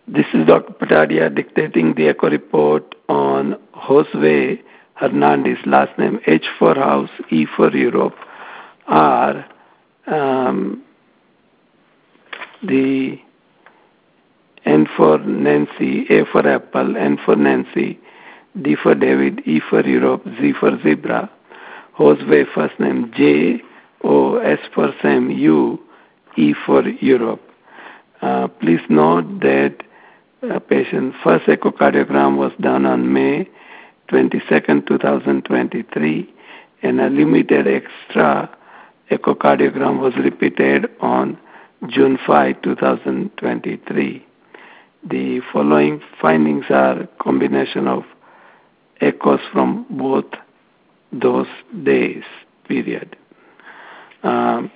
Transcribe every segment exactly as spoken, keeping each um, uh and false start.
This is Doctor Patadia dictating the echo report on Josue Hernandez, last name H for house, E for Europe, R, um, the N for Nancy, A for Apple, N for Nancy, D for David, E for Europe, Z for Zebra. Josue first name J, O, S for Sam, U, E for Europe. Uh, please note that uh, patient first echocardiogram was done on May twenty-second, two thousand twenty-three, and a limited extra echocardiogram was repeated on June fifth, two thousand twenty-three. The following findings are combination of echoes from both those days, period. Um,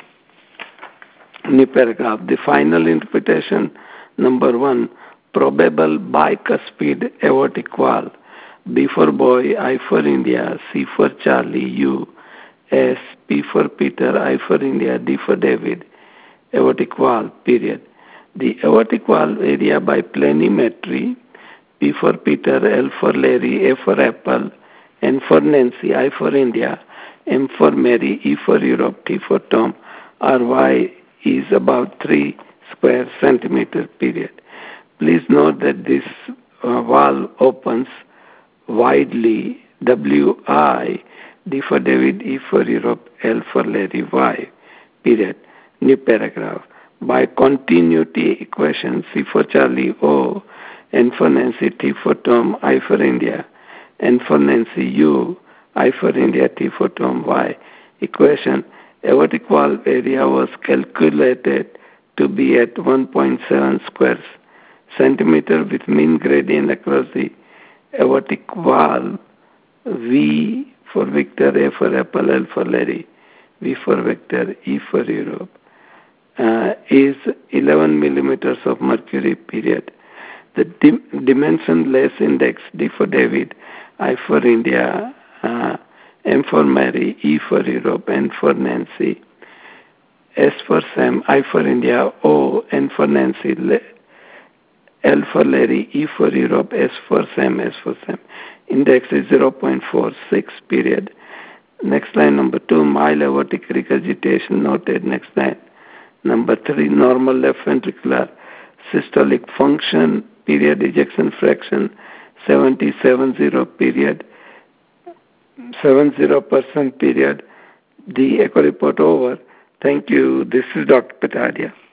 new paragraph. The final interpretation, number one, probable bicuspid aortic valve. B for boy, I for India, C for Charlie, U, S, P for Peter, I for India, D for David, aortic valve, period. The aortic valve area by planimetry, P for Peter, L for Larry, A for Apple, N for Nancy, I for India, M for Mary, E for Europe, T for Tom, R Y is about three square centimeter, period. Please note that this uh, valve opens widely, W I, D for David, E for Europe, L for Larry, Y, period. New paragraph. By continuity equation, C for Charlie, O, N for Nancy, T for Tom, I for India, N for Nancy, U, I for India, T for Tom, Y, equation, aortic valve area was calculated to be at one point seven square centimeter with mean gradient across the aortic valve, V for Victor, A for Apple, L for Larry, V for Victor, E for Europe, uh, is eleven millimeters of mercury, period. The dim- dimensionless index, D for David, I for India, uh, M for Mary, E for Europe, N for Nancy, S for Sam, I for India, O, N for Nancy, L for Larry, E for Europe, S for Sam, S for Sam. Index is zero point four six, period. Next line, number two, mild aortic regurgitation noted. Next line. Number three, normal left ventricular systolic function, period, ejection fraction, seventy-seven zero, period, seventy percent, period. The echo report over. Thank you. This is Doctor Patadia.